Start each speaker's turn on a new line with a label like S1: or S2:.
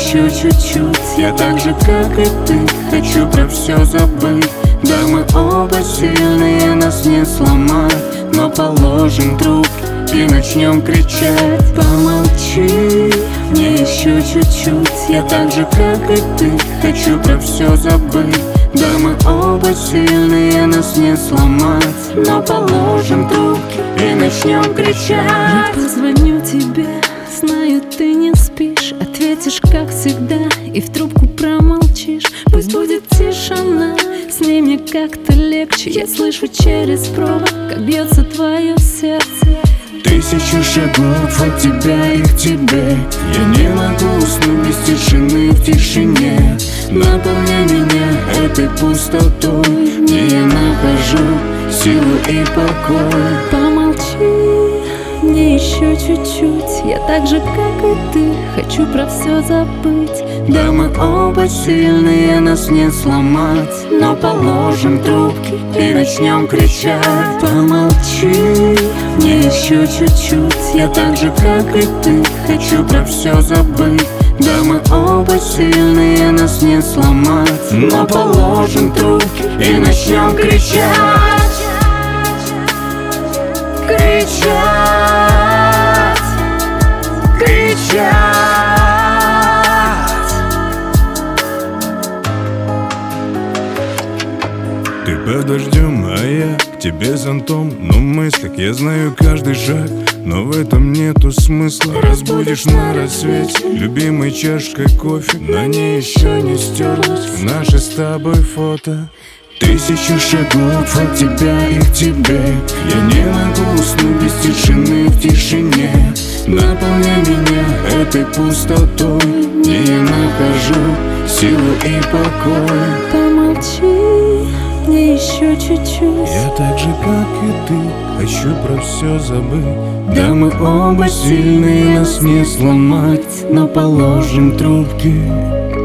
S1: еще чуть-чуть. Я так же, как и ты, хочу про все забыть. Да, мы оба сильные, нас не сломать. Но положим трубки и начнем кричать. Помолчи, мне еще чуть-чуть. Я так же, как и ты, хочу про все забыть. Да, мы оба сильные, нас не сломать. Но положим трубки и начнем кричать.
S2: Я позвоню тебе, знаю, ты не спишь. Ответишь, как всегда, и в трубку промолчишь. Пусть будет тишина, с ней мне как-то легче. Я слышу через провод, как бьется твое сердце.
S1: Тысячу шагов от тебя и к тебе. Я не могу уснуть без тишины в тишине. Наполняй меня этой пустотой, где я нахожу силу и покой.
S2: Помолчи, мне еще чуть-чуть. Я так же, как и ты, хочу про все забыть.
S1: Да, мы оба сильные, нас не сломать. Но положим трубки и начнем кричать. Помолчи, мне еще чуть-чуть. Я так же, как и ты, хочу про все забыть. Да, мы оба сильные, нас не сломать. Но положим трубки и начнем кричать. Кричать, кричать.
S3: Ты под дождем, а я к тебе зонтом. Но в мыслях я знаю каждый шаг, но в этом нету смысла. Разбудишь на рассвете любимой чашкой кофе. На ней еще не стерлось наше с тобой фото.
S1: Тысячу шагов от тебя и к тебе. Я не могу уснуть без тишины в тишине. Наполняй меня этой пустотой, где я нахожу силу и покой.
S2: Помолчи, мне еще чуть-чуть.
S3: Я так же, как и ты, хочу про все забыть.
S1: Да, мы оба сильные, нас не сломать. Но положим трубки